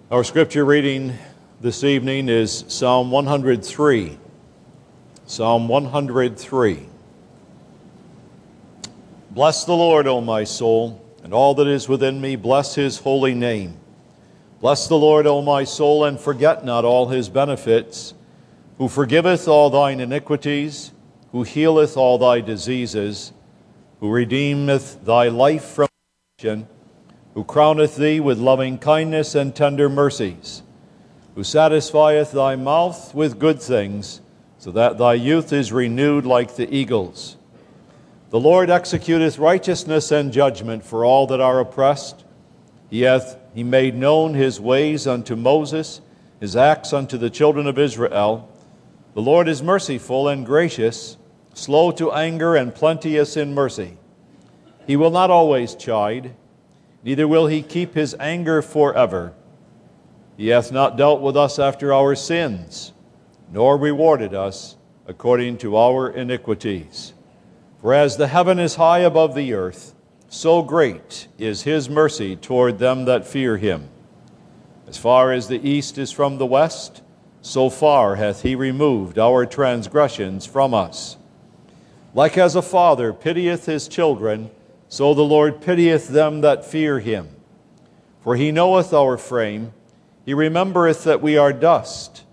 Our scripture reading this evening is Psalm 103. Psalm 103. Bless the Lord, O my soul, and all that is within me, bless his holy name. Bless the Lord, O my soul, and forget not all his benefits, who forgiveth all thine iniquities, who healeth all thy diseases, who redeemeth thy life from destruction, who crowneth thee with loving kindness and tender mercies, who satisfieth thy mouth with good things, so that thy youth is renewed like the eagles. The Lord executeth righteousness and judgment for all that are oppressed. He made known his ways unto Moses, his acts unto the children of Israel. The Lord is merciful and gracious, slow to anger and plenteous in mercy. He will not always chide, neither will he keep his anger forever. He hath not dealt with us after our sins, nor rewarded us according to our iniquities. For as the heaven is high above the earth, so great is his mercy toward them that fear him. As far as the east is from the west, so far hath he removed our transgressions from us. Like as a father pitieth his children, so the Lord pitieth them that fear him. For he knoweth our frame, he remembereth that we are dust.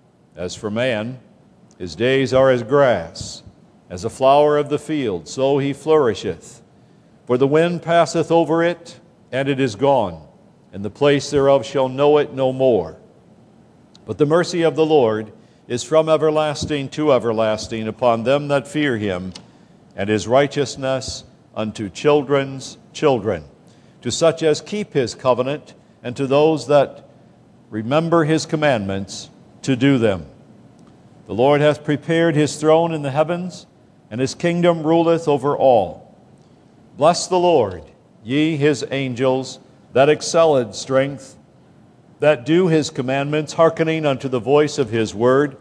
As for man, his days are as grass, as a flower of the field, so he flourisheth. For the wind passeth over it, and it is gone, and the place thereof shall know it no more. But the mercy of the Lord is from everlasting to everlasting upon them that fear him, and his righteousness unto children's children, to such as keep his covenant, and to those that remember his commandments to do them. The Lord hath prepared his throne in the heavens, and his kingdom ruleth over all. Bless the Lord, ye his angels, that excel in strength, that do his commandments, hearkening unto the voice of his word.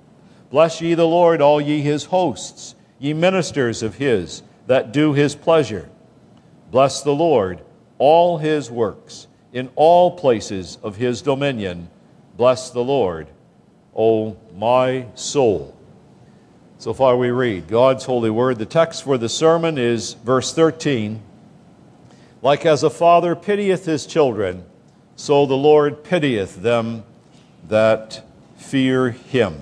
Bless ye the Lord, all ye his hosts, ye ministers of his, that do his pleasure. Bless the Lord, all his works, in all places of his dominion. Bless the Lord, O my soul. So far we read God's holy word. The text for the sermon is verse 13. Like as a father pitieth his children, so the Lord pitieth them that fear him.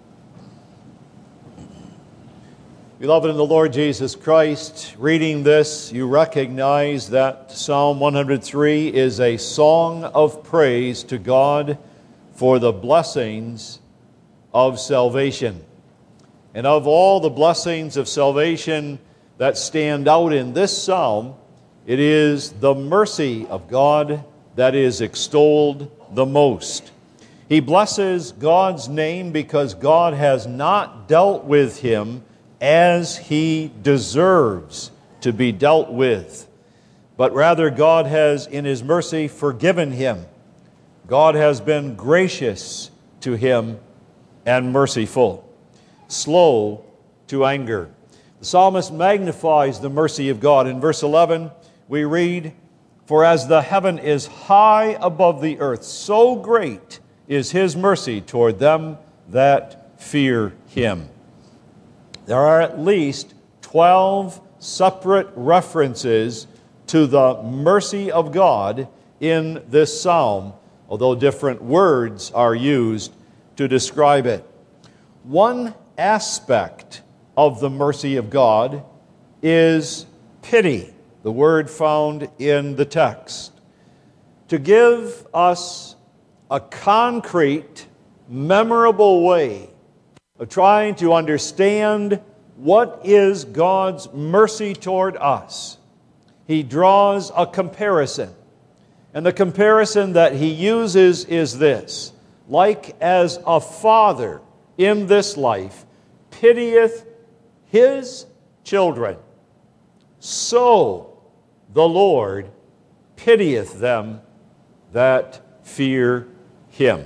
Beloved in the Lord Jesus Christ, reading this, you recognize that Psalm 103 is a song of praise to God for the blessings of salvation. And of all the blessings of salvation that stand out in this psalm, it is the mercy of God that is extolled the most. He blesses God's name because God has not dealt with him as he deserves to be dealt with, but rather God has in his mercy forgiven him. God has been gracious to him and merciful, slow to anger. The psalmist magnifies the mercy of God. In verse 11 we read, "For as the heaven is high above the earth, so great is his mercy toward them that fear him." There are at least 12 separate references to the mercy of God in this psalm, although different words are used to describe it. One aspect of the mercy of God is pity, the word found in the text. To give us a concrete, memorable way of trying to understand what is God's mercy toward us, he draws a comparison. And the comparison that he uses is this: like as a father in this life pitieth his children, so the Lord pitieth them that fear him.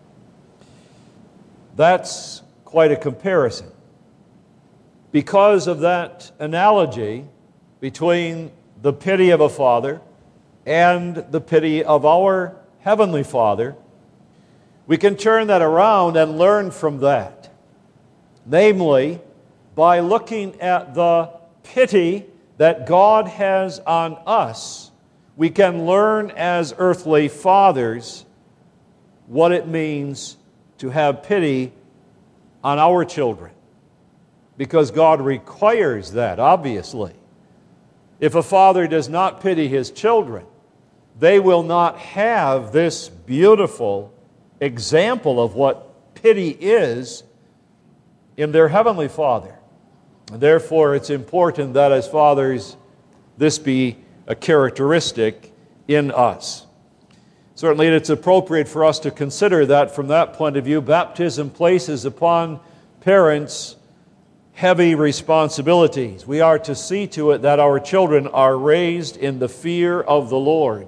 That's quite a comparison. Because of that analogy between the pity of a father and the pity of our Heavenly Father, we can turn that around and learn from that. Namely, by looking at the pity that God has on us, we can learn as earthly fathers what it means to have pity on our children. Because God requires that, obviously. If a father does not pity his children, they will not have this beautiful example of what pity is in their Heavenly Father. And therefore, it's important that as fathers, this be a characteristic in us. Certainly, it's appropriate for us to consider that from that point of view, baptism places upon parents heavy responsibilities. We are to see to it that our children are raised in the fear of the Lord.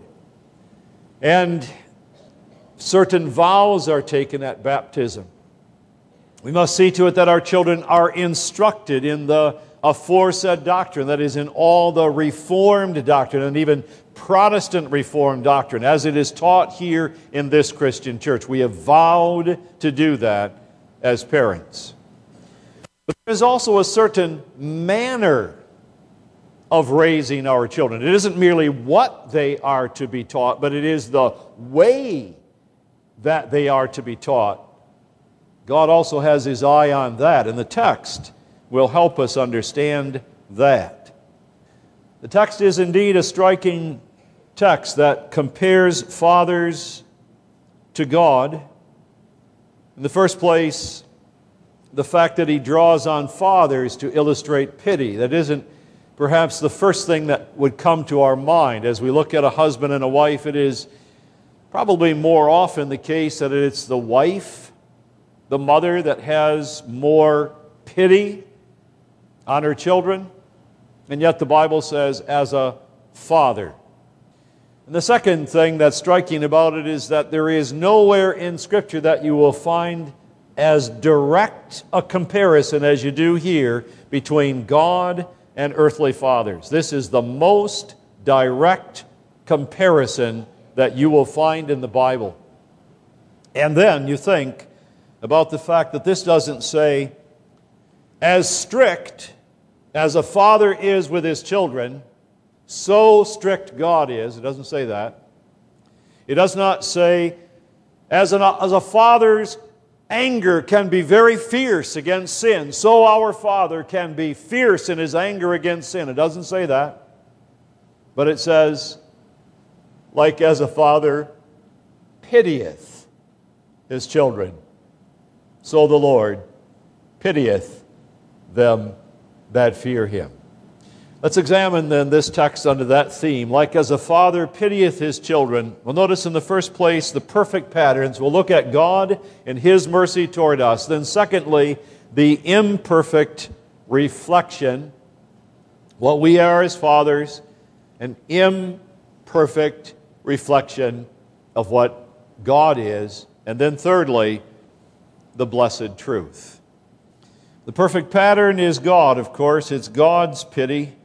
And certain vows are taken at baptism. We must see to it that our children are instructed in the aforesaid doctrine, that is, in all the Reformed doctrine and even Protestant Reformed doctrine, as it is taught here in this Christian church. We have vowed to do that as parents. But there is also a certain manner of raising our children. It isn't merely what they are to be taught, but it is the way that they are to be taught. God also has His eye on that, and the text will help us understand that. The text is indeed a striking text that compares fathers to God. In the first place, the fact that he draws on fathers to illustrate pity. That isn't perhaps the first thing that would come to our mind. As we look at a husband and a wife, it is probably more often the case that it's the wife, the mother, that has more pity on her children. And yet the Bible says, as a father. And the second thing that's striking about it is that there is nowhere in Scripture that you will find as direct a comparison as you do here between God and earthly fathers. This is the most direct comparison that you will find in the Bible. And then you think about the fact that this doesn't say, as strict as a father is with his children, so strict God is. It doesn't say that. It does not say, as a father's anger can be very fierce against sin, so our Father can be fierce in His anger against sin. It doesn't say that. But it says, like as a father pitieth his children, so the Lord pitieth them that fear Him. Let's examine then this text under that theme. Like as a father pitieth his children. We'll notice in the first place the perfect patterns. We'll look at God and His mercy toward us. Then secondly, the imperfect reflection. What we are as fathers, an imperfect reflection of what God is. And then thirdly, the blessed truth. The perfect pattern is God, of course. It's God's pity.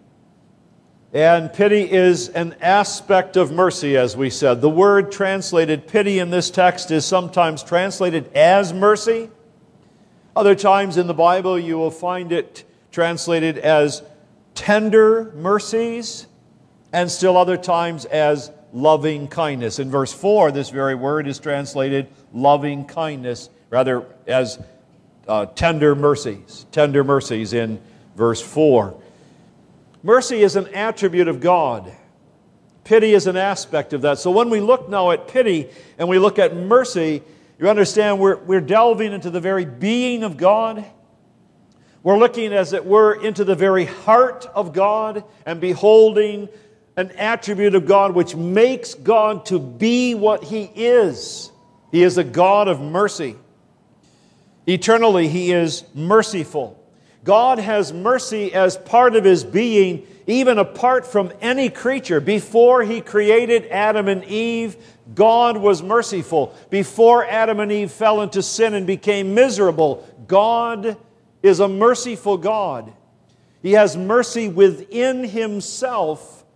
And pity is an aspect of mercy, as we said. The word translated pity in this text is sometimes translated as mercy. Other times in the Bible you will find it translated as tender mercies, and still other times as loving kindness. In verse 4, this very word is translated loving kindness, rather as tender mercies. Tender mercies in verse 4. Mercy is an attribute of God. Pity is an aspect of that. So when we look now at pity and we look at mercy, you understand we're delving into the very being of God. We're looking, as it were, into the very heart of God and beholding an attribute of God which makes God to be what He is. He is a God of mercy. Eternally, He is merciful. God has mercy as part of His being, even apart from any creature. Before He created Adam and Eve, God was merciful. Before Adam and Eve fell into sin and became miserable, God is a merciful God. He has mercy within Himself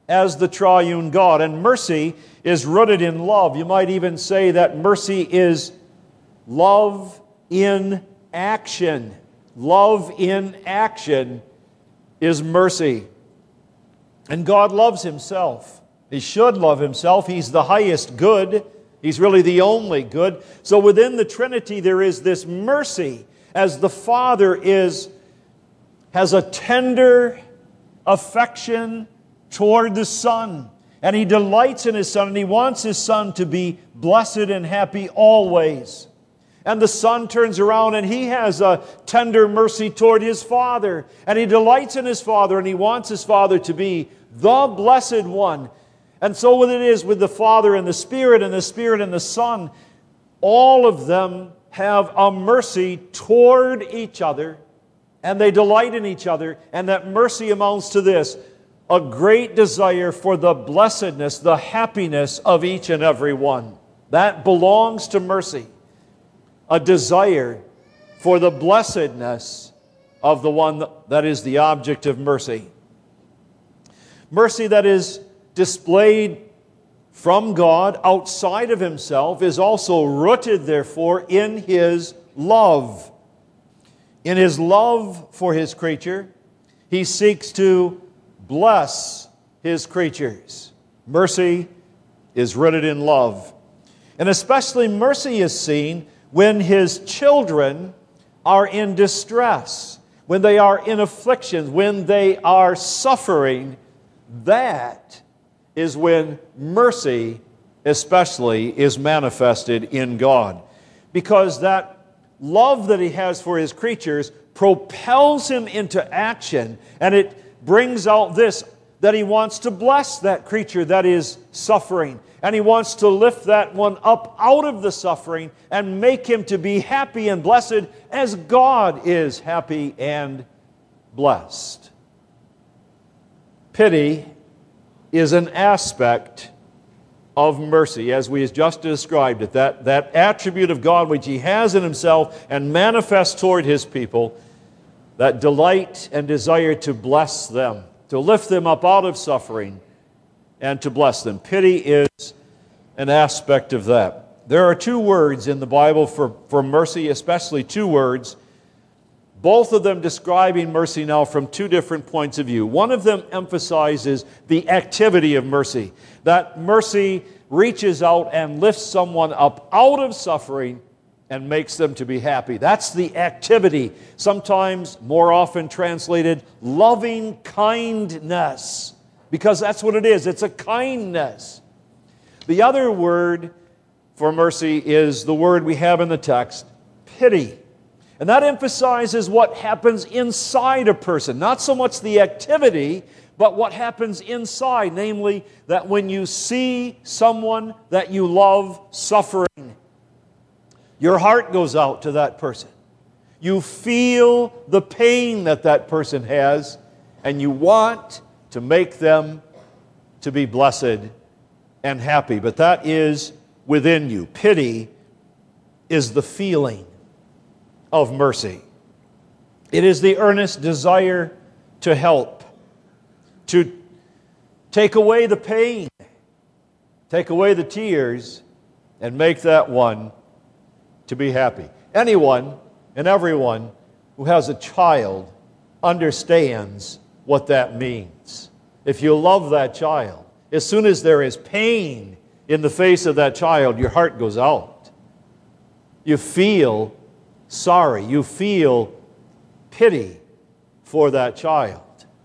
as the triune God. And mercy is rooted in love. You might even say that mercy is love in action. Love in action is mercy. And God loves Himself. He should love Himself. He's the highest good. He's really the only good. So within the Trinity there is this mercy, as the Father has a tender affection toward the Son. And He delights in His Son, and He wants His Son to be blessed and happy always. And the Son turns around and He has a tender mercy toward His Father. And He delights in His Father, and He wants His Father to be the Blessed One. And so it is with the Father and the Spirit and the Spirit and the Son. All of them have a mercy toward each other, and they delight in each other. And that mercy amounts to this: a great desire for the blessedness, the happiness of each and every one. That belongs to mercy. A desire for the blessedness of the one that is the object of mercy. Mercy that is displayed from God outside of Himself is also rooted, therefore, in His love. In His love for His creature, He seeks to bless His creatures. Mercy is rooted in love. And especially mercy is seen when His children are in distress, when they are in affliction, when they are suffering. That is when mercy especially is manifested in God. Because that love that He has for His creatures propels Him into action, and it brings out this, that He wants to bless that creature that is suffering. And He wants to lift that one up out of the suffering and make him to be happy and blessed as God is happy and blessed. Pity is an aspect of mercy, as we just described it. That attribute of God which He has in Himself and manifests toward His people, that delight and desire to bless them, to lift them up out of suffering and to bless them. Pity is an aspect of that. There are two words in the Bible for mercy, especially two words, both of them describing mercy now from two different points of view. One of them emphasizes the activity of mercy, that mercy reaches out and lifts someone up out of suffering and makes them to be happy. That's the activity, sometimes more often translated loving kindness, because that's what it is. It's a kindness. The other word for mercy is the word we have in the text, pity. And that emphasizes what happens inside a person, not so much the activity, but what happens inside, namely that when you see someone that you love suffering, your heart goes out to that person. You feel the pain that that person has, and you want to make them to be blessed and happy. But that is within you. Pity is the feeling of mercy. It is the earnest desire to help, to take away the pain, take away the tears, and make that one to be happy. Anyone and everyone who has a child understands what that means. If you love that child, as soon as there is pain in the face of that child, your heart goes out. You feel sorry. You feel pity for that child.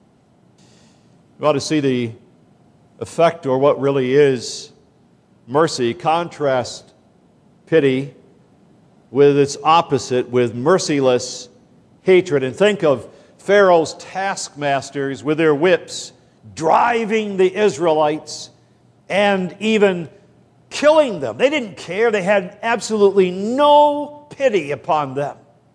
You ought to see the effect, or what really is mercy. Contrast pity with its opposite, with merciless hatred. And think of Pharaoh's taskmasters with their whips driving the Israelites and even killing them. They didn't care. They had absolutely no pity upon them.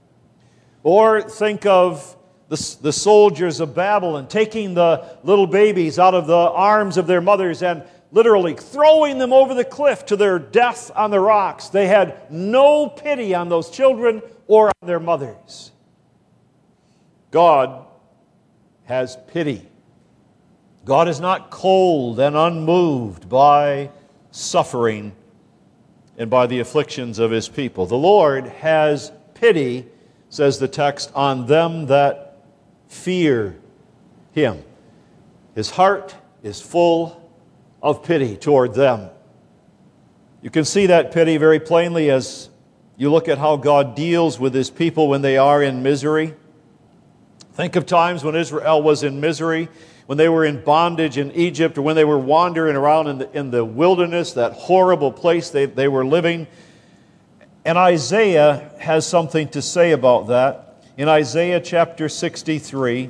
Or think of the soldiers of Babylon taking the little babies out of the arms of their mothers and literally throwing them over the cliff to their death on the rocks. They had no pity on those children or on their mothers. God has pity God is not cold and unmoved by suffering and by the afflictions of His people. The Lord has pity, says the text, on them that fear Him. His heart is full of pity toward them. You can see that pity very plainly as you look at how God deals with His people when they are in misery. Think of times when Israel was in misery, when they were in bondage in Egypt, or when they were wandering around in the wilderness, that horrible place they were living. And Isaiah has something to say about that. In Isaiah chapter 63,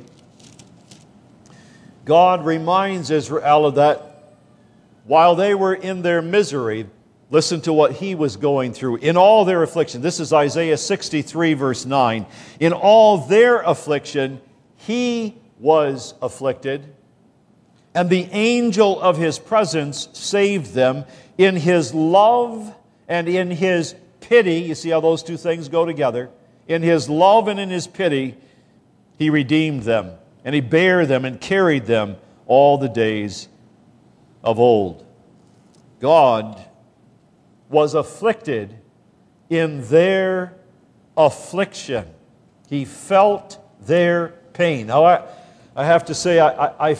God reminds Israel of that while they were in their misery. Listen to what He was going through. In all their affliction, this is Isaiah 63 verse 9. In all their affliction, He was afflicted, and the angel of His presence saved them. In His love and in His pity, you see how those two things go together. In His love and in His pity, He redeemed them, and He bare them and carried them all the days of old. God was afflicted in their affliction. He felt their pain. Now, I have to say, I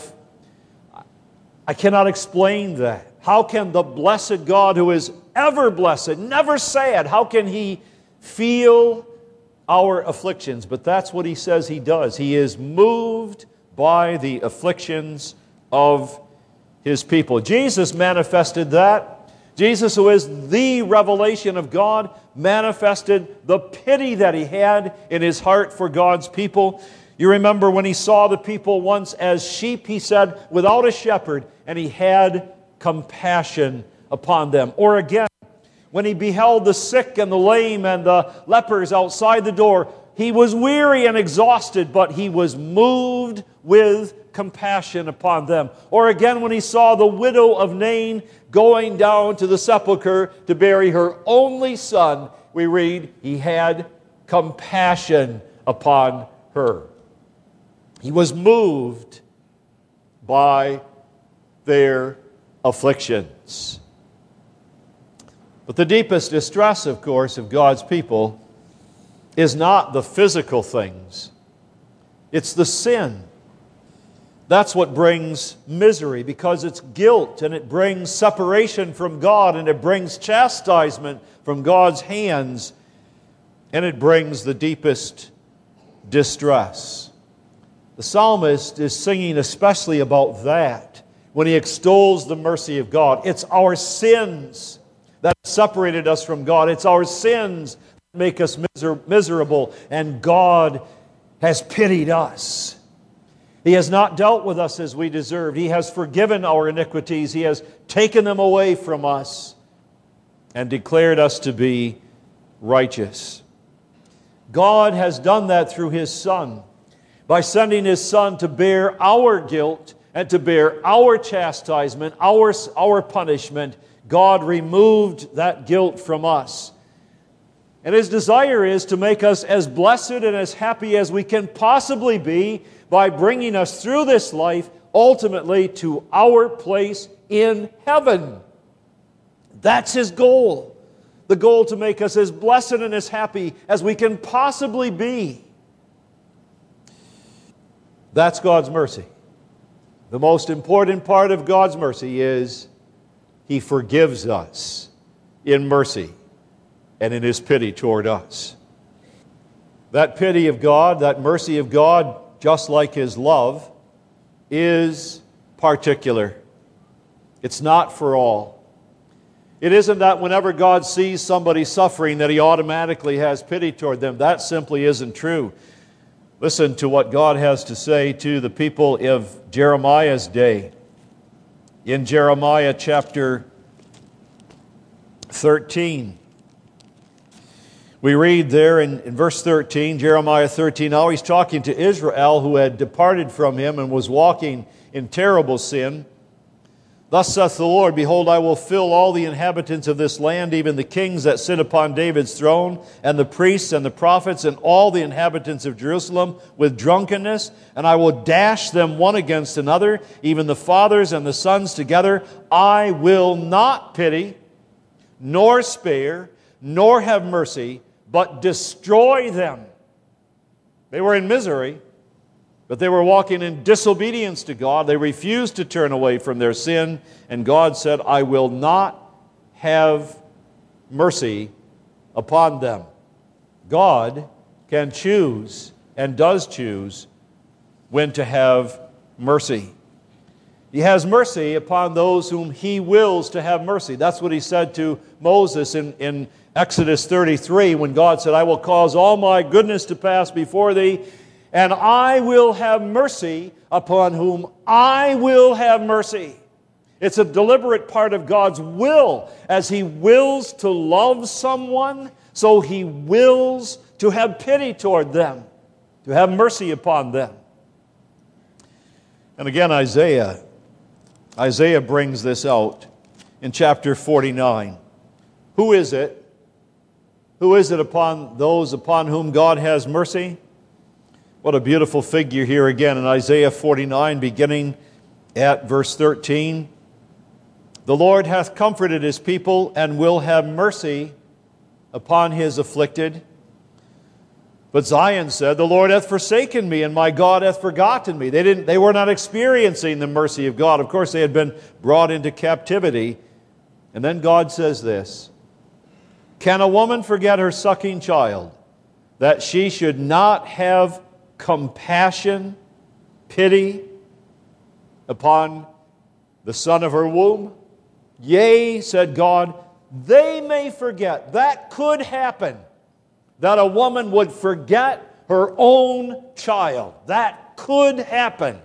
cannot explain that. How can the blessed God, who is ever blessed, never sad, how can He feel our afflictions? But that's what He says He does. He is moved by the afflictions of His people. Jesus manifested that. Jesus, who is the revelation of God, manifested the pity that He had in His heart for God's people. You remember when He saw the people once as sheep, He said, without a shepherd, and He had compassion upon them. Or again, when He beheld the sick and the lame and the lepers outside the door, He was weary and exhausted, but He was moved with compassion upon them. Or again, when He saw the widow of Nain going down to the sepulchre to bury her only son, we read, He had compassion upon her. He was moved by their afflictions. But the deepest distress, of course, of God's people is not the physical things. It's the sin. That's what brings misery, because it's guilt, and it brings separation from God, and it brings chastisement from God's hands, and it brings the deepest distress. The psalmist is singing especially about that when he extols the mercy of God. It's our sins that separated us from God. It's our sins that make us miserable, and God has pitied us. He has not dealt with us as we deserved. He has forgiven our iniquities. He has taken them away from us and declared us to be righteous. God has done that through His Son, by sending His Son to bear our guilt and to bear our chastisement, our punishment. God removed that guilt from us. And His desire is to make us as blessed and as happy as we can possibly be by bringing us through this life ultimately to our place in heaven. That's His goal. The goal to make us as blessed and as happy as we can possibly be. That's God's mercy. The most important part of God's mercy is He forgives us in mercy and in His pity toward us. That pity of God, that mercy of God, just like His love, is particular. It's not for all. It isn't that whenever God sees somebody suffering that He automatically has pity toward them. That simply isn't true. Listen to what God has to say to the people of Jeremiah's day. In Jeremiah chapter 13, we read there in verse 13, Jeremiah 13, now he's talking to Israel who had departed from Him and was walking in terrible sin. Thus saith the Lord, Behold, I will fill all the inhabitants of this land, even the kings that sit upon David's throne, and the priests and the prophets, and all the inhabitants of Jerusalem with drunkenness, and I will dash them one against another, even the fathers and the sons together. I will not pity, nor spare, nor have mercy, but destroy them. They were in misery, but they were walking in disobedience to God. They refused to turn away from their sin, and God said, I will not have mercy upon them. God can choose and does choose when to have mercy. He has mercy upon those whom He wills to have mercy. That's what He said to Moses in Exodus 33 when God said, I will cause all my goodness to pass before thee, and I will have mercy upon whom I will have mercy. It's a deliberate part of God's will. As He wills to love someone, so He wills to have pity toward them, to have mercy upon them. And again, Isaiah brings this out in chapter 49. Who is it? Who is it upon those upon whom God has mercy? What a beautiful figure here again in Isaiah 49, beginning at verse 13. The Lord hath comforted His people and will have mercy upon His afflicted. But Zion said, the Lord hath forsaken me, and my God hath forgotten me. They were not experiencing the mercy of God. Of course, they had been brought into captivity. And then God says this, Can a woman forget her sucking child, that she should not have compassion, pity upon the son of her womb? Yea, said God, they may forget. That could happen, that a woman would forget her own child. That could happen.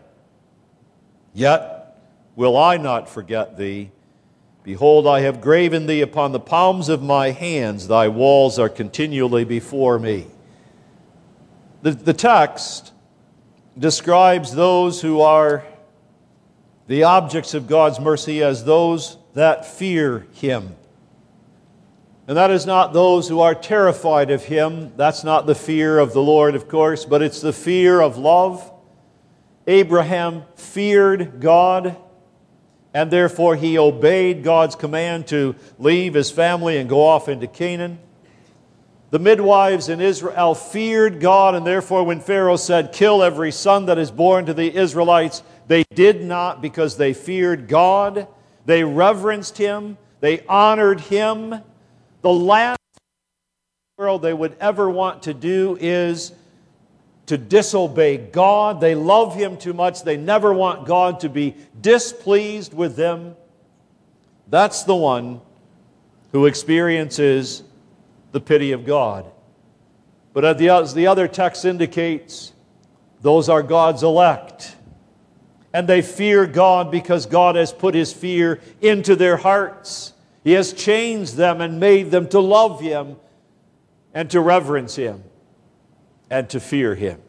Yet will I not forget thee. Behold, I have graven thee upon the palms of my hands. Thy walls are continually before me. The text describes those who are the objects of God's mercy as those that fear Him. And that is not those who are terrified of Him. That's not the fear of the Lord, of course, but it's the fear of love. Abraham feared God, and therefore he obeyed God's command to leave his family and go off into Canaan. The midwives in Israel feared God, and therefore when Pharaoh said, kill every son that is born to the Israelites, they did not, because they feared God. They reverenced Him. They honored Him. The last world they would ever want to do is to disobey God. They love Him too much. They never want God to be displeased with them. That's the one who experiences the pity of God. But as the other text indicates, those are God's elect. And they fear God because God has put His fear into their hearts. He has changed them and made them to love Him and to reverence Him and to fear Him.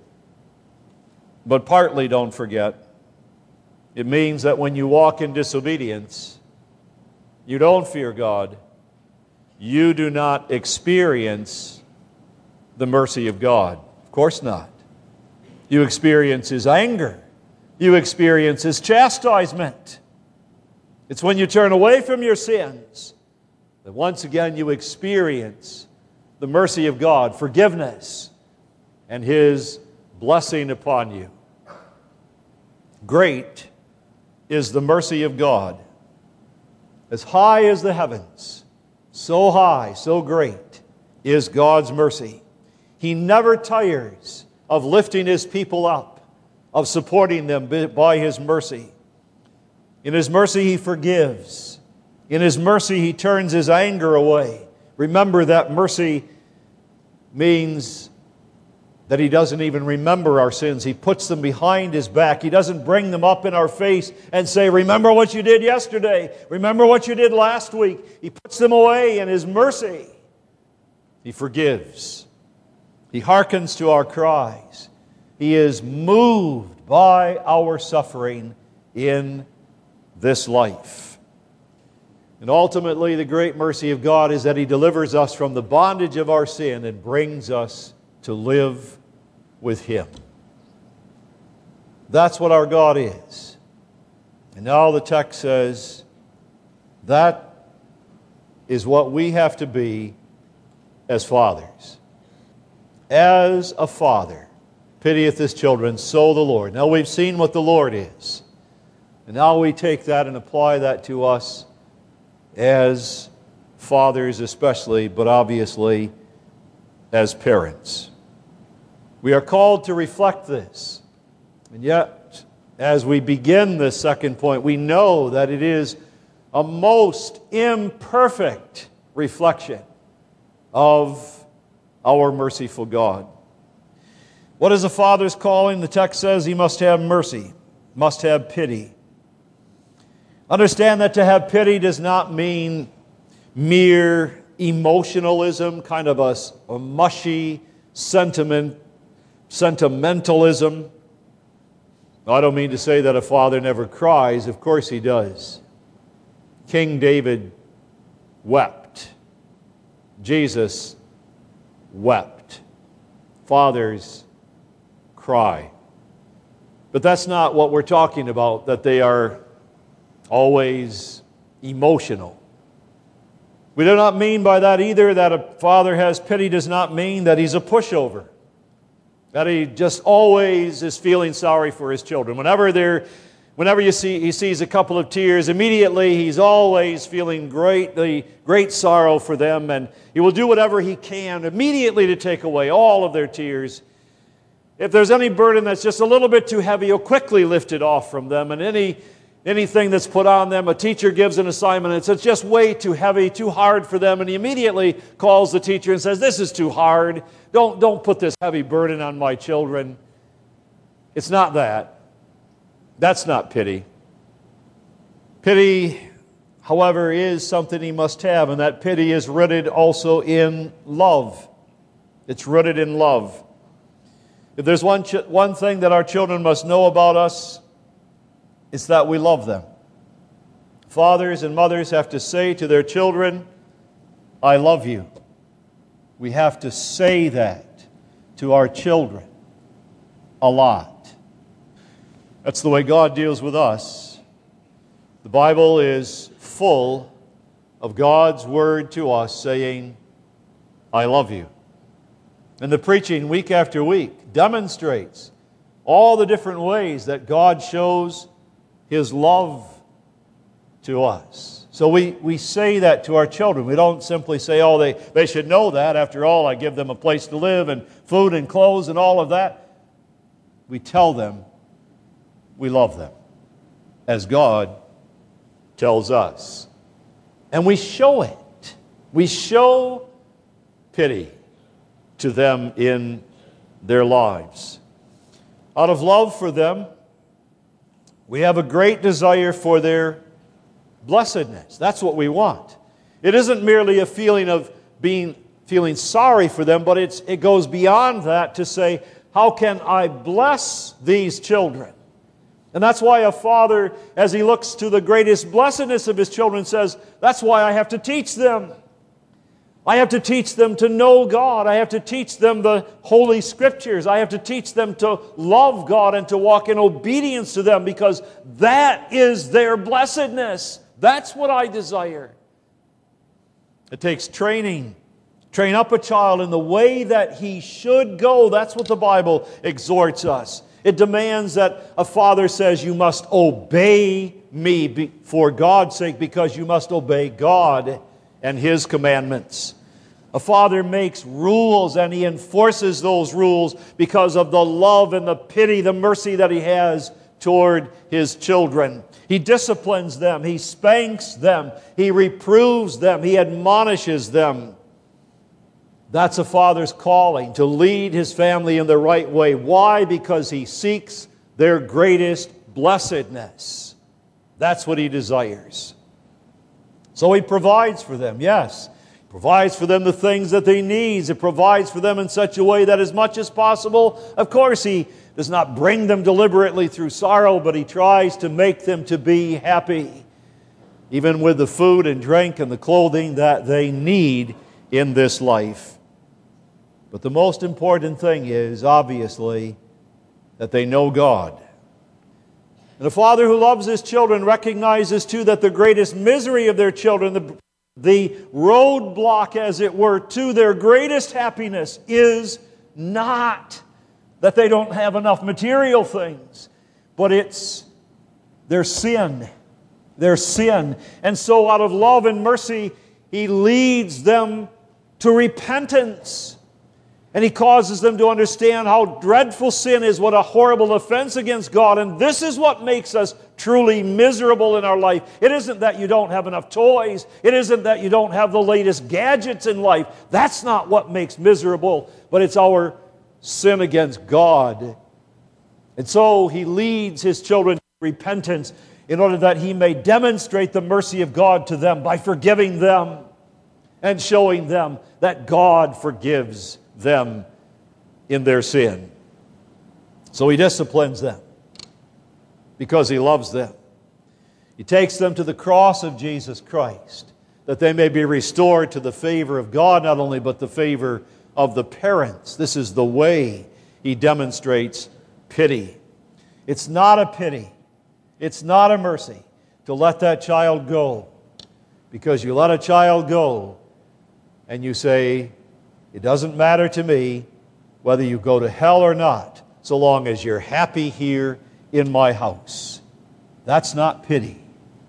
But partly, don't forget, it means that when you walk in disobedience, you don't fear God. You do not experience the mercy of God. Of course not. You experience His anger. You experience His chastisement. It's when you turn away from your sins that once again you experience the mercy of God, forgiveness, and His blessing upon you. Great is the mercy of God. As high as the heavens, so high, so great is God's mercy. He never tires of lifting His people up, of supporting them by His mercy. In His mercy He forgives. In His mercy He turns His anger away. Remember that mercy means that He doesn't even remember our sins. He puts them behind His back. He doesn't bring them up in our face and say, remember what you did yesterday. Remember what you did last week. He puts them away in His mercy. He forgives. He hearkens to our cries. He is moved by our suffering in this life. And ultimately, the great mercy of God is that He delivers us from the bondage of our sin and brings us to live with Him. That's what our God is. And now the text says, that is what we have to be as fathers. As a father pitieth his children, so the Lord. Now we've seen what the Lord is. And now we take that and apply that to us as fathers especially, but obviously as parents. We are called to reflect this. And yet, as we begin this second point, we know that it is a most imperfect reflection of our merciful God. What is a father's calling? The text says he must have mercy, must have pity. Understand that to have pity does not mean mere emotionalism, kind of a mushy sentimentalism. I don't mean to say that a father never cries. Of course he does. King David wept. Jesus wept. Fathers cry. But that's not what we're talking about, that they are always emotional. We do not mean by that either that a father has pity does not mean that he's a pushover, that he just always is feeling sorry for his children. Whenever he sees a couple of tears, immediately he's always feeling great sorrow for them, and he will do whatever he can immediately to take away all of their tears. If there's any burden that's just a little bit too heavy, he'll quickly lift it off from them, and anything that's put on them, a teacher gives an assignment, and it's just way too heavy, too hard for them, and he immediately calls the teacher and says, "This is too hard. Don't put this heavy burden on my children." It's not that. That's not pity. Pity, however, is something he must have, and that pity is rooted also in love. It's rooted in love. If there's one thing that our children must know about us, it's that we love them. Fathers and mothers have to say to their children, "I love you." We have to say that to our children a lot. That's the way God deals with us. The Bible is full of God's word to us saying, "I love you." And the preaching week after week demonstrates all the different ways that God shows His love to us. So we say that to our children. We don't simply say, "Oh, they should know that. After all, I give them a place to live and food and clothes and all of that." We tell them we love them, as God tells us. And we show it. We show pity to them in their lives. Out of love for them, we have a great desire for their blessedness. That's what we want. It isn't merely a feeling of feeling sorry for them, but it goes beyond that to say, how can I bless these children? And that's why a father, as he looks to the greatest blessedness of his children, says, that's why I have to teach them. I have to teach them to know God. I have to teach them the Holy Scriptures. I have to teach them to love God and to walk in obedience to them, because that is their blessedness. That's what I desire. It takes training. Train up a child in the way that he should go. That's what the Bible exhorts us. It demands that a father says, "You must obey me for God's sake, because you must obey God and His commandments." A father makes rules, and he enforces those rules because of the love and the pity, the mercy that he has toward his children. He disciplines them. He spanks them. He reproves them. He admonishes them. That's a father's calling, to lead his family in the right way. Why? Because he seeks their greatest blessedness. That's what he desires. So he provides for them, yes. He provides for them the things that they need. He provides for them in such a way that as much as possible, of course, he does not bring them deliberately through sorrow, but he tries to make them to be happy. even with the food and drink and the clothing that they need in this life. But the most important thing is, obviously, that they know God. And a father who loves his children recognizes, too, that the greatest misery of their children, the roadblock, as it were, to their greatest happiness is not that they don't have enough material things, but it's their sin. Their sin. And so out of love and mercy, He leads them to repentance. And He causes them to understand how dreadful sin is, what a horrible offense against God. And this is what makes us truly miserable in our life. It isn't that you don't have enough toys. It isn't that you don't have the latest gadgets in life. That's not what makes miserable. But it's our sin against God. And so He leads His children to repentance in order that He may demonstrate the mercy of God to them by forgiving them and showing them that God forgives them in their sin. So He disciplines them because He loves them. He takes them to the cross of Jesus Christ that they may be restored to the favor of God not only, but the favor of the parents. This is the way He demonstrates pity. It's not a pity. It's not a mercy to let that child go, because you let a child go and you say, it doesn't matter to me whether you go to hell or not, so long as you're happy here in my house. That's not pity.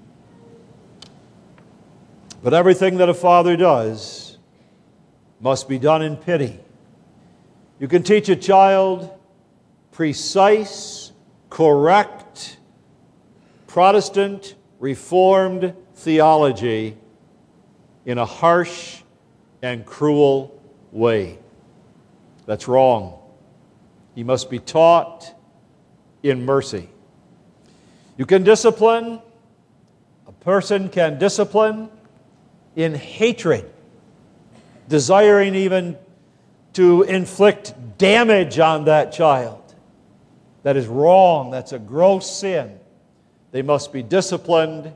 But everything that a father does must be done in pity. You can teach a child precise, correct, Protestant, Reformed theology in a harsh and cruel way. That's wrong. He must be taught in mercy. You can discipline, a person can discipline in hatred, desiring even to inflict damage on that child. That is wrong. That's a gross sin. They must be disciplined,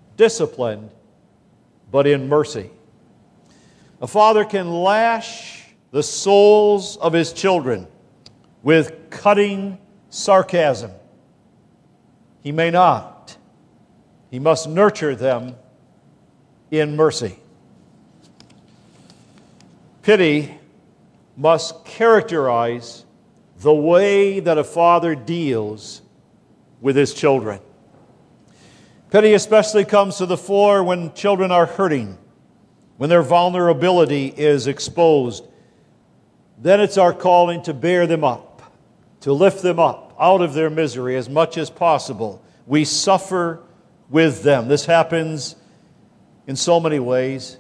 but in mercy. A father can lash the souls of his children with cutting sarcasm. He may not. He must nurture them in mercy. Pity must characterize the way that a father deals with his children. Pity especially comes to the fore when children are hurting, when their vulnerability is exposed. Then it's our calling to bear them up, to lift them up out of their misery as much as possible. We suffer with them. This happens in so many ways.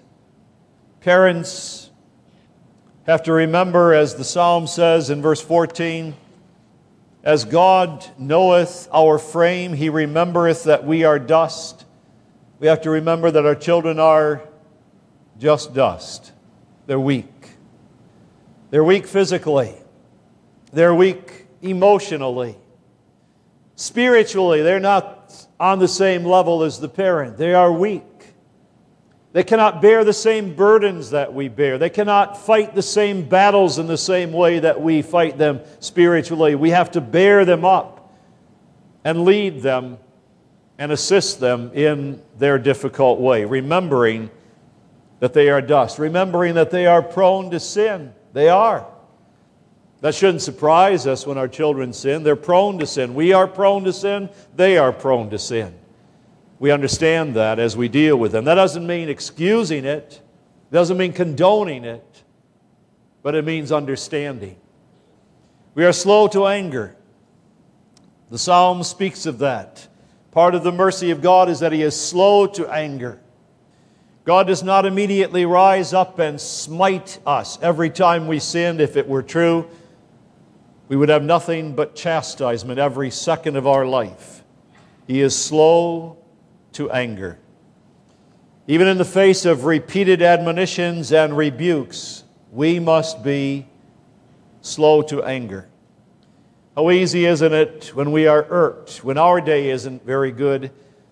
Parents have to remember, as the Psalm says in verse 14, as God knoweth our frame, He remembereth that we are dust. We have to remember that our children are just dust. They're weak. They're weak physically. They're weak emotionally. Spiritually, they're not on the same level as the parent. They are weak. They cannot bear the same burdens that we bear. They cannot fight the same battles in the same way that we fight them spiritually. We have to bear them up and lead them and assist them in their difficult way, remembering that they are dust, remembering that they are prone to sin. They are. That shouldn't surprise us when our children sin. They're prone to sin. We are prone to sin. They are prone to sin. We understand that as we deal with them. That doesn't mean excusing it. It doesn't mean condoning it. But it means understanding. We are slow to anger. The Psalm speaks of that. Part of the mercy of God is that He is slow to anger. God does not immediately rise up and smite us every time we sin. If it were true, we would have nothing but chastisement every second of our life. He is slow to anger. Even in the face of repeated admonitions and rebukes, we must be slow to anger. How easy, isn't it, when we are irked, when our day isn't very good,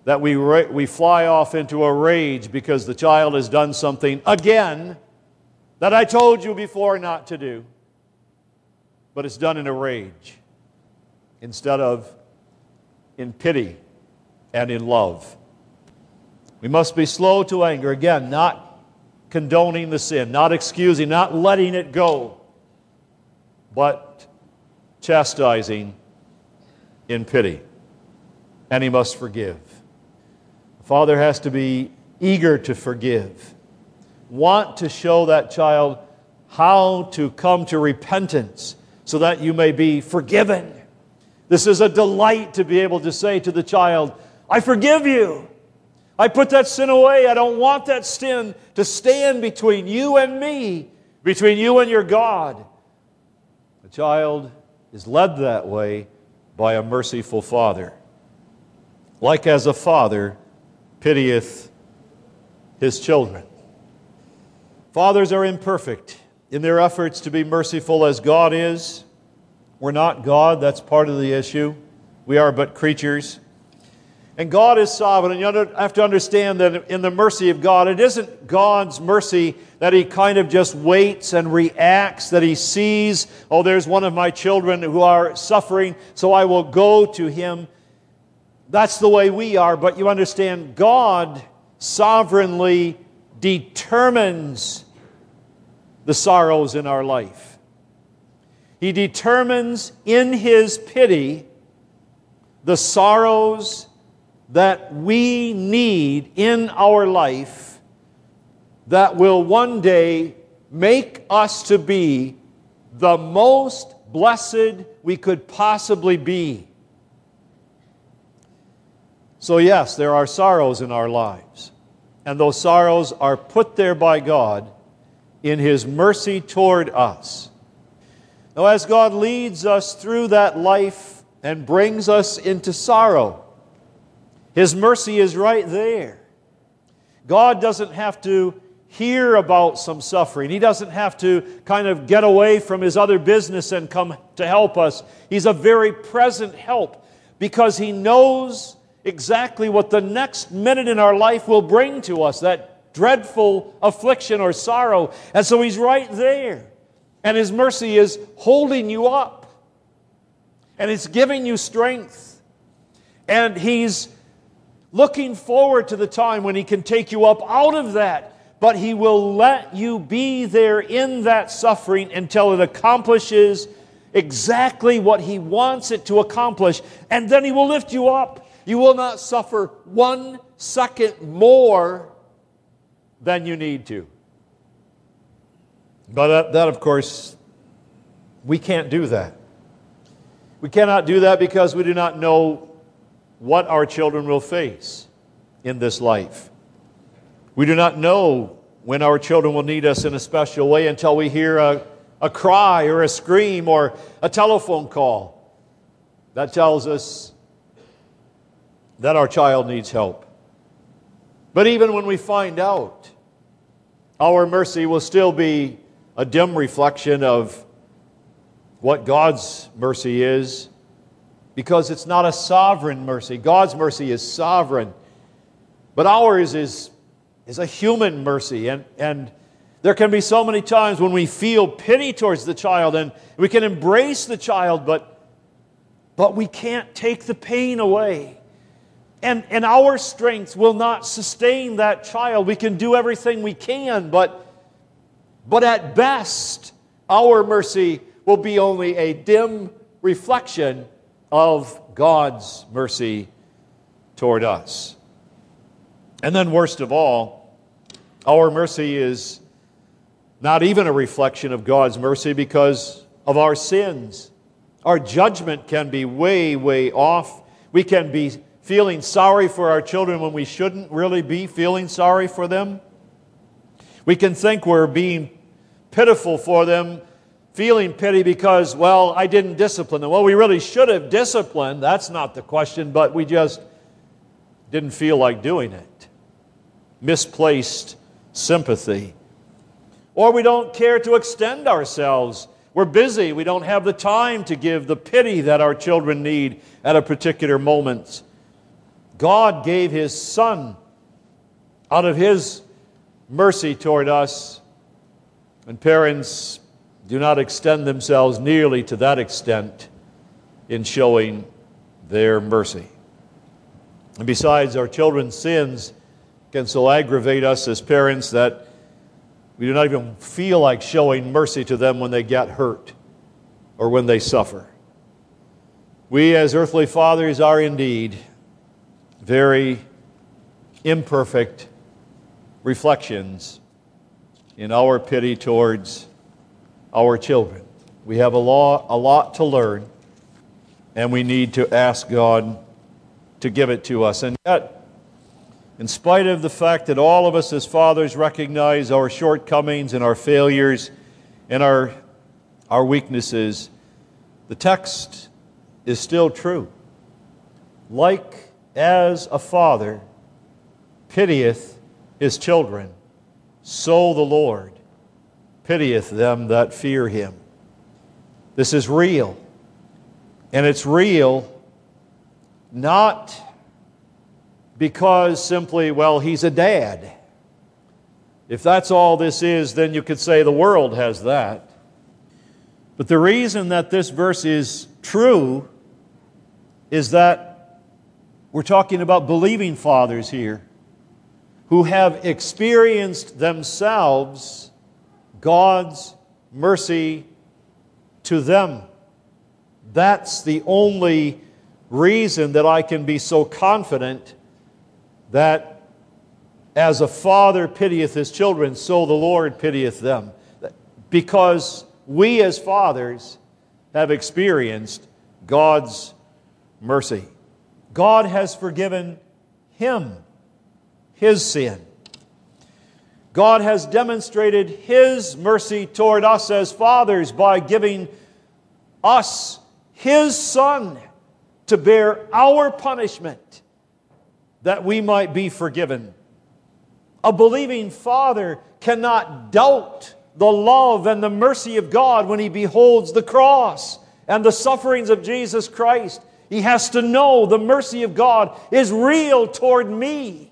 that we fly off into a rage because the child has done something again that I told you before not to do. But it's done in a rage instead of in pity and in love. We must be slow to anger. Again, not condoning the sin, not excusing, not letting it go, but chastising in pity. And he must forgive. The father has to be eager to forgive, want to show that child how to come to repentance so that you may be forgiven. This is a delight to be able to say to the child, I forgive you. I put that sin away. I don't want that sin to stand between you and me, between you and your God. The child is led that way by a merciful father. Like as a father pitieth his children. Fathers are imperfect in their efforts to be merciful as God is. We're not God. That's part of the issue. We are but creatures. And God is sovereign, and you have to understand that in the mercy of God, it isn't God's mercy that He kind of just waits and reacts, that He sees, oh, there's one of my children who are suffering, so I will go to him. That's the way we are, but you understand, God sovereignly determines the sorrows in our life. He determines in His pity the sorrows that we need in our life that will one day make us to be the most blessed we could possibly be. So yes, there are sorrows in our lives, and those sorrows are put there by God in His mercy toward us. Now, as God leads us through that life and brings us into sorrow, His mercy is right there. God doesn't have to hear about some suffering. He doesn't have to kind of get away from His other business and come to help us. He's a very present help because He knows exactly what the next minute in our life will bring to us, that dreadful affliction or sorrow. And so He's right there. And His mercy is holding you up. And it's giving you strength. And He's looking forward to the time when He can take you up out of that. But He will let you be there in that suffering until it accomplishes exactly what He wants it to accomplish. And then He will lift you up. You will not suffer 1 second more than you need to. But that, of course, we can't do that. We cannot do that because we do not know what our children will face in this life. We do not know when our children will need us in a special way until we hear a cry or a scream or a telephone call that tells us that our child needs help. But even when we find out, our mercy will still be a dim reflection of what God's mercy is, because it's not a sovereign mercy. God's mercy is sovereign, but ours is a human mercy. And there can be so many times when we feel pity towards the child and we can embrace the child, but we can't take the pain away. And our strength will not sustain that child. We can do everything we can, but at best, our mercy will be only a dim reflection of God's mercy toward us. And then worst of all, our mercy is not even a reflection of God's mercy because of our sins. Our judgment can be way, way off. We can be feeling sorry for our children when we shouldn't really be feeling sorry for them. We can think we're being pitiful for them, feeling pity because, well, I didn't discipline them. Well, we really should have disciplined. That's not the question, but we just didn't feel like doing it. Misplaced sympathy. Or we don't care to extend ourselves. We're busy. We don't have the time to give the pity that our children need at a particular moment. God gave His Son out of His mercy toward us, and parents do not extend themselves nearly to that extent in showing their mercy. And besides, our children's sins can so aggravate us as parents that we do not even feel like showing mercy to them when they get hurt or when they suffer. We as earthly fathers are indeed very imperfect reflections in our pity towards our children. We have a lot to learn, and we need to ask God to give it to us. And yet, in spite of the fact that all of us as fathers recognize our shortcomings and our failures and our weaknesses, the text is still true. Like as a father pitieth his children, so the Lord pitieth them that fear Him. This is real. And it's real not because simply, well, He's a dad. If that's all this is, then you could say the world has that. But the reason that this verse is true is that we're talking about believing fathers here who have experienced themselves God's mercy to them. That's the only reason that I can be so confident that as a father pitieth his children, so the Lord pitieth them. Because we as fathers have experienced God's mercy. God has forgiven him his sin. God has demonstrated His mercy toward us as fathers by giving us His Son to bear our punishment that we might be forgiven. A believing father cannot doubt the love and the mercy of God when he beholds the cross and the sufferings of Jesus Christ. He has to know the mercy of God is real toward me.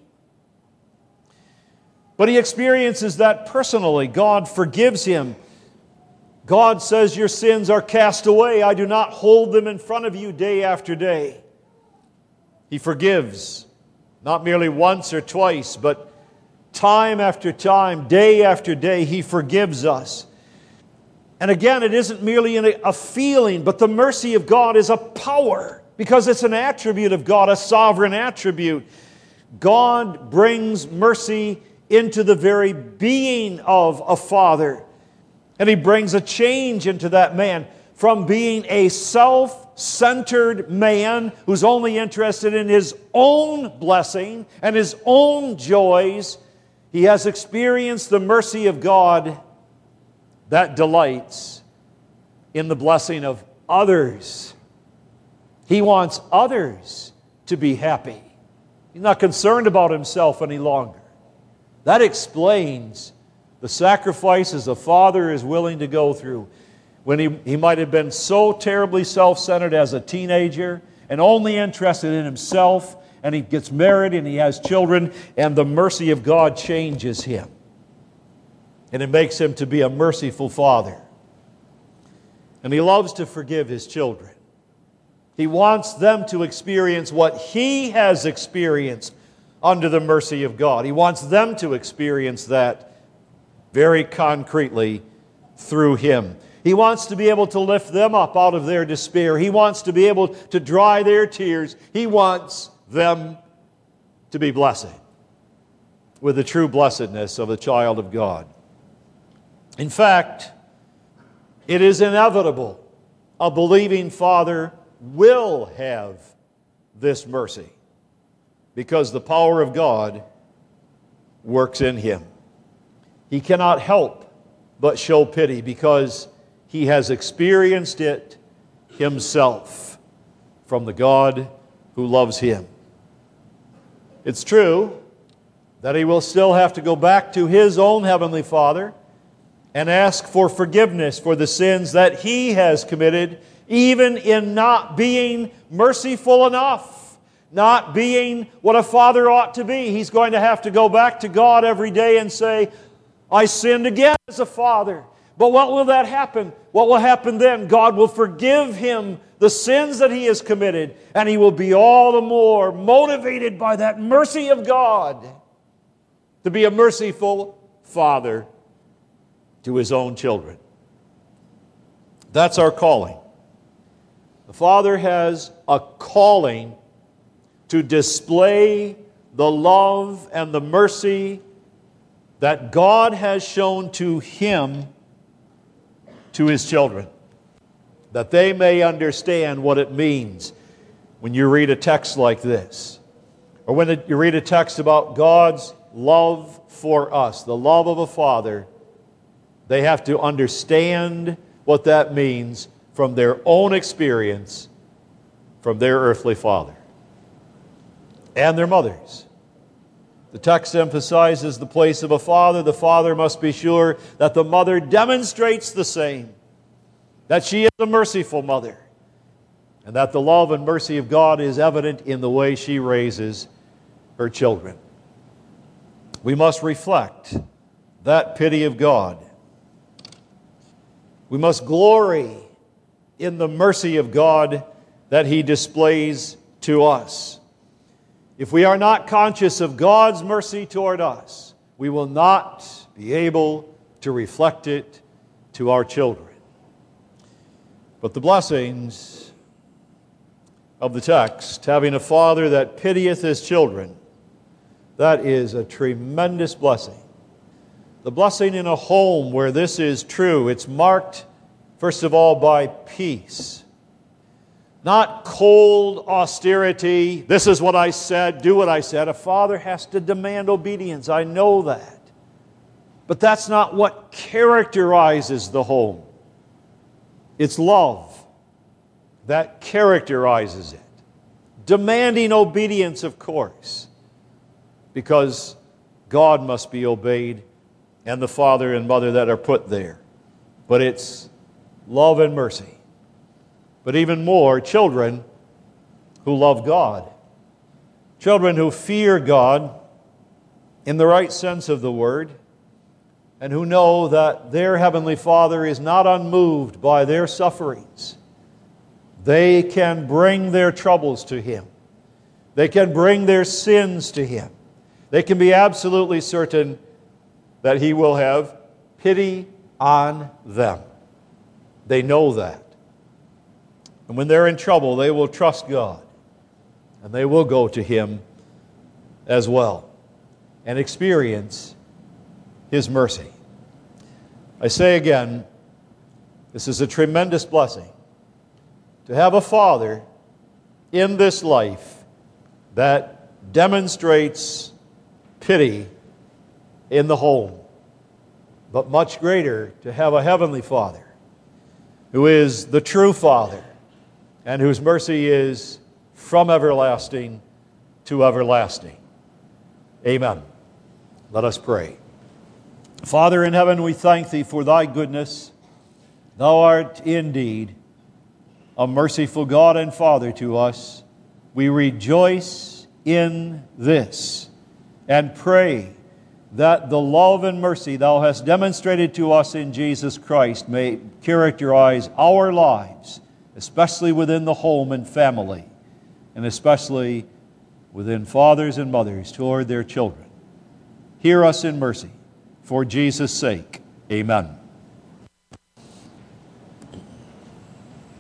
But he experiences that personally. God forgives him. God says, your sins are cast away. I do not hold them in front of you day after day. He forgives, not merely once or twice, but time after time, day after day, He forgives us. And again, it isn't merely a feeling, but the mercy of God is a power, because it's an attribute of God, a sovereign attribute. God brings mercy into the very being of a father. And He brings a change into that man from being a self-centered man who's only interested in his own blessing and his own joys. He has experienced the mercy of God that delights in the blessing of others. He wants others to be happy. He's not concerned about himself any longer. That explains the sacrifices a father is willing to go through when he might have been so terribly self-centered as a teenager and only interested in himself, and he gets married and he has children, and the mercy of God changes him. And it makes him to be a merciful father. And he loves to forgive his children. He wants them to experience what he has experienced under the mercy of God. He wants them to experience that very concretely through him. He wants to be able to lift them up out of their despair. He wants to be able to dry their tears. He wants them to be blessed with the true blessedness of a child of God. In fact, it is inevitable a believing father will have this mercy, because the power of God works in him. He cannot help but show pity because he has experienced it himself from the God who loves him. It's true that he will still have to go back to his own heavenly Father and ask for forgiveness for the sins that he has committed, even in not being merciful enough not being what a father ought to be. He's going to have to go back to God every day and say, I sinned again as a father. But what will that happen? What will happen then? God will forgive him the sins that he has committed, and he will be all the more motivated by that mercy of God to be a merciful father to his own children. That's our calling. The Father has a calling to display the love and the mercy that God has shown to him, to his children, that they may understand what it means when you read a text like this, or when you read a text about God's love for us, the love of a father. They have to understand what that means from their own experience from their earthly father and their mothers. The text emphasizes the place of a father. The father must be sure that the mother demonstrates the same, that she is a merciful mother, and that the love and mercy of God is evident in the way she raises her children. We must reflect that pity of God. We must glory in the mercy of God that he displays to us. If we are not conscious of God's mercy toward us, we will not be able to reflect it to our children. But the blessings of the text, having a father that pitieth his children, that is a tremendous blessing. The blessing in a home where this is true, it's marked, first of all, by peace. Not cold austerity. This is what I said, do what I said. A father has to demand obedience. I know that. But that's not what characterizes the home. It's love that characterizes it. Demanding obedience, of course, because God must be obeyed and the father and mother that are put there. But it's love and mercy. But even more, children who love God. Children who fear God in the right sense of the word, and who know that their Heavenly Father is not unmoved by their sufferings. They can bring their troubles to Him. They can bring their sins to Him. They can be absolutely certain that He will have pity on them. They know that. And when they're in trouble, they will trust God. And they will go to Him as well and experience His mercy. I say again, this is a tremendous blessing to have a father in this life that demonstrates pity in the home. But much greater to have a heavenly Father who is the true Father and whose mercy is from everlasting to everlasting. Amen. Let us pray. Father in heaven, we thank Thee for Thy goodness. Thou art indeed a merciful God and Father to us. We rejoice in this and pray that the love and mercy Thou hast demonstrated to us in Jesus Christ may characterize our lives, especially within the home and family, and especially within fathers and mothers toward their children. Hear us in mercy. For Jesus' sake, amen.